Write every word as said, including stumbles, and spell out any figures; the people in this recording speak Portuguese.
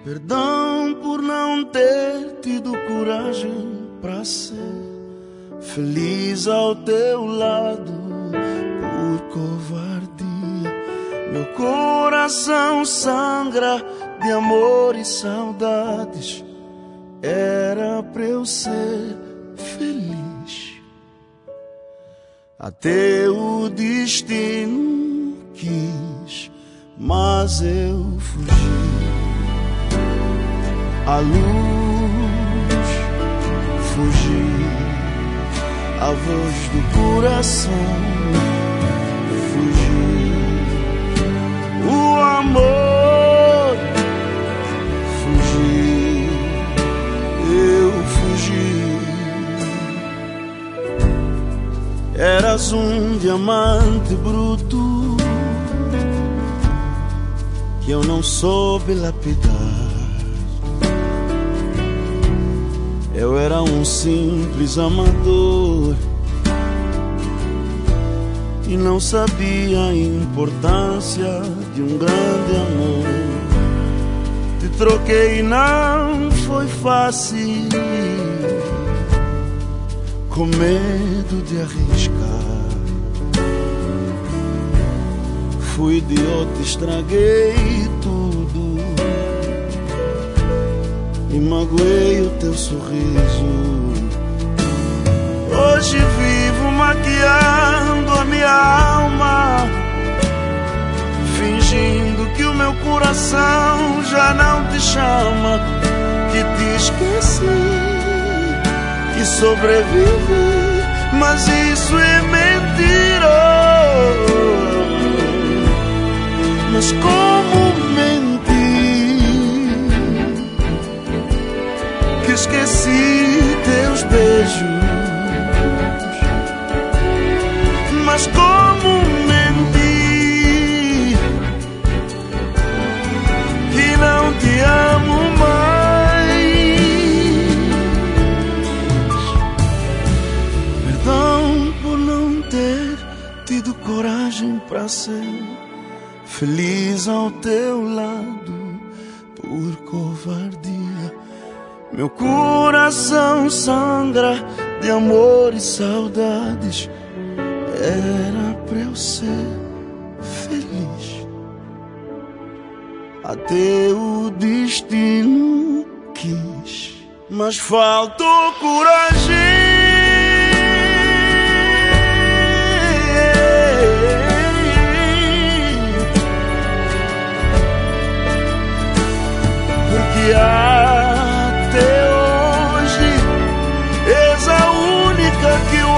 Perdão por não ter tido coragem para ser feliz ao teu lado, por covardia. Meu coração sangra de amor e saudades. Era pra eu ser feliz, até o destino quis, mas eu fugi. A luz fugi, a voz do coração fugi, o amor fugi, eu fugi. Eras um diamante bruto que eu não soube lapidar. Eu era um simples amador e não sabia a importância de um grande amor. Te troquei e não foi fácil, com medo de arriscar. Fui idiota, estraguei tudo e magoei o teu sorriso. Hoje vivo maquiando a minha alma, fingindo que o meu coração já não te chama, que te esqueci, que sobrevivi, mas isso é mentira. Mas como mentir, que esqueci teus beijos. Mas como mentir, que não te amo mais. Perdão por não ter tido coragem pra ser feliz ao teu lado, por covardia. Meu coração sangra de amor e saudades. Era pra eu ser feliz, até o destino quis, mas faltou coragem. Porque até hoje és a única que eu